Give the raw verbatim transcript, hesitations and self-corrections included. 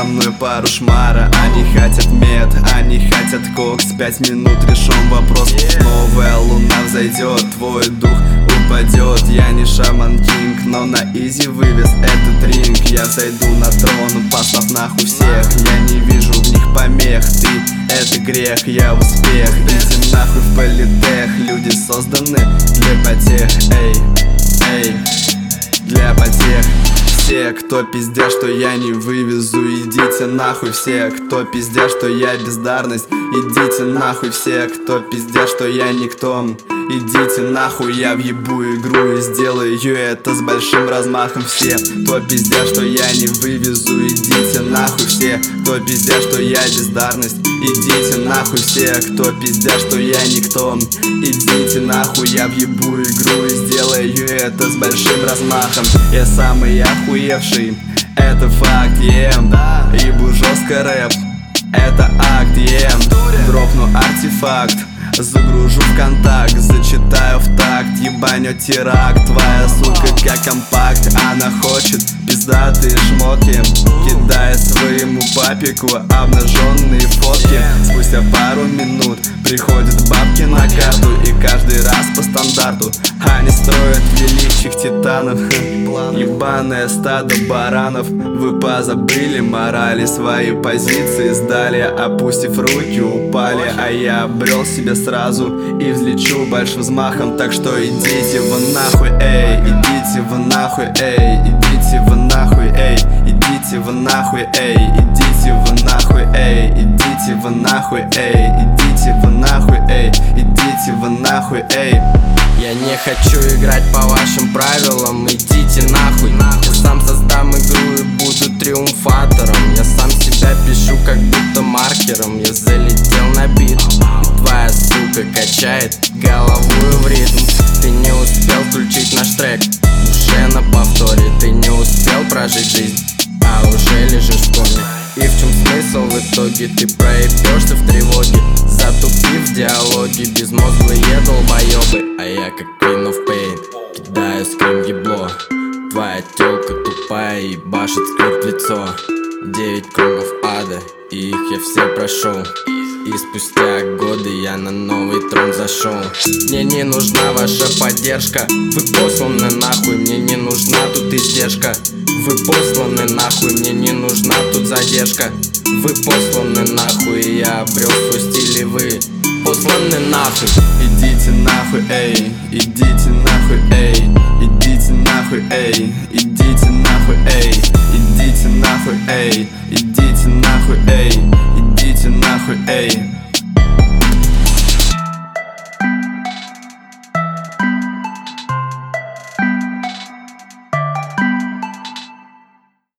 со мной пару шмара. Они хотят мед, они хотят кокс. Пять минут решен вопрос. Новая луна взойдет, твой дух упадет. Я не шаман кинг, но на изи вывез этот ринг. Я взойду на трон, послав нахуй всех. Я не вижу в них помех. Ты — это грех, я успех. Идите нахуй в политех. Люди созданы для потех. Эй, эй, для потех. Все, кто пиздят, что я не вывезу, идите нахуй. Все, кто пиздят, что я бездарность, идите нахуй. Все, кто пиздят, что я никто, идите нахуй. Я въебу игру и сделаю это с большим размахом. Все, кто пиздят, что я не вывезу, идите нахуй. Все, кто пиздят, что я бездарность, идите нахуй. Все, кто пиздят, что я никто, идите нахуй. Я въебу игру и сделаю это с большим размахом. Я самый охуевший, это факт, ем. Ебу жестко рэп, это акт, ем. Дропну артефакт, загружу в контакт, зачитаю в такт, ебанет теракт. Твоя сука как компакт, она хочет пиздатые шмотки, кидая своему папику обнаженные фотки. Спустя пару минут приходят бабки на карту, и каждый раз по стандарту они строят великих титанов. Ебаное стадо баранов, вы позабыли морали, свои позиции сдали, опустив руки упали. А я обрел себя сразу и взлечу большим взмахом. Так что идите вы нахуй, эй, идите вы нахуй, эй, идите вы нахуй, эй, идите вы нахуй, эй, идите вы нахуй, эй, идите вы нахуй, эй, идите вы нахуй, эй, идите вы нахуй, эй. Я не хочу играть по вашим правилам, идите нахуй. Я сам создам игру и буду триумфатором. Я сам себя пишу как будто маркером. Я залетел на бит, и твоя сука качает голову в ритм. Ты не успел включить наш трек, уже на повторе. Ты не успел прожить жизнь, а уже лежишь в коме. И в чем смысл в итоге? Ты проебешься в тревоге, затупив в диалоге. Безмозглые долбоебы, а я как Queen of Pain кидаю скрим ебло. Твоя тёлка тупая и башит скрипт в лицо. Девять кругов ада, и их я все прошел. И спустя годы я на новый трон зашел. Мне не нужна ваша поддержка, вы посланы нахуй. Мне не нужна тут издержка, вы посланы нахуй. Мне не нужна тут задержка, вы посланы нахуй. И я обрел свой стиль, и вы посланы нахуй. Идите нахуй, эй, идите нахуй, эй, идите нахуй, эй, идите нахуй, эй, идите нахуй, эй, идите нахуй, эй,